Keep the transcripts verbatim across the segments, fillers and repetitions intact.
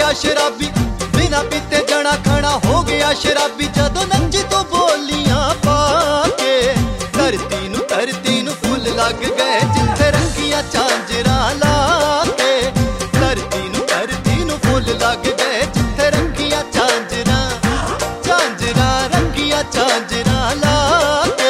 गया शराबी, बिना पीते जना खड़ा हो गया शराबी। जदों नंजी तो बोलियां पाके धरती नू धरती नू फुल लग गए, जिथे रंगिया झांजरा लाके धरती नू धरती नू फुल लग गए, जिथे रंगिया झांजरा झांजरा रंगिया झांजरा लाके।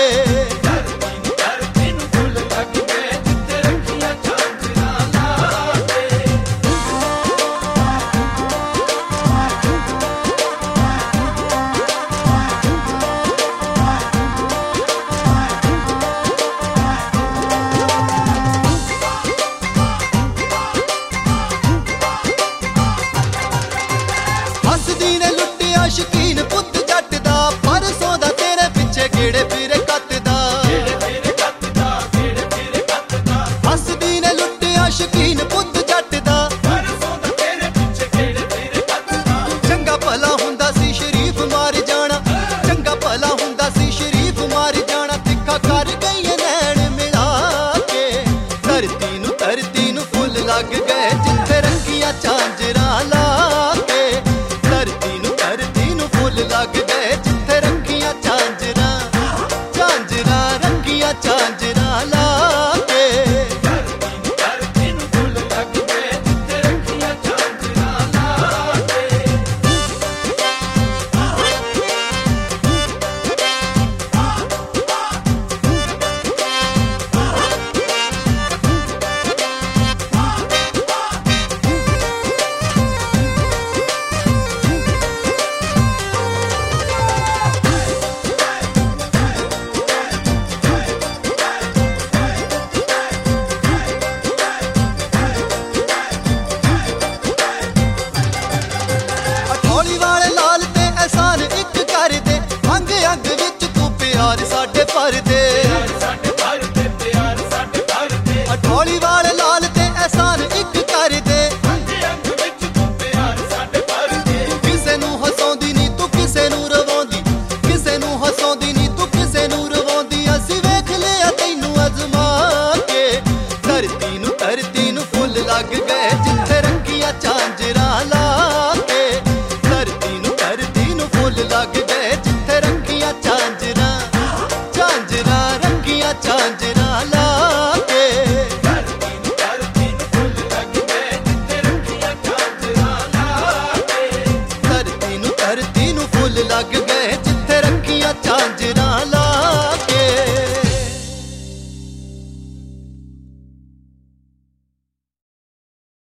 हसदी ने लुटिया शकीन पुत जट दा, परसों दा तेरे पिछे गेड़े फिरे कत दा। हसदी ने लुटिया शकीन पुत जट दा, चंगा भला हुंदा सी शरीफ मार जाना, चंगा भला हुंदा सी शरीफ मार जाना। तिखा कर गई नैन मिला के धरती नू धरती नू फुल लग गए, जिथे रंगिया चा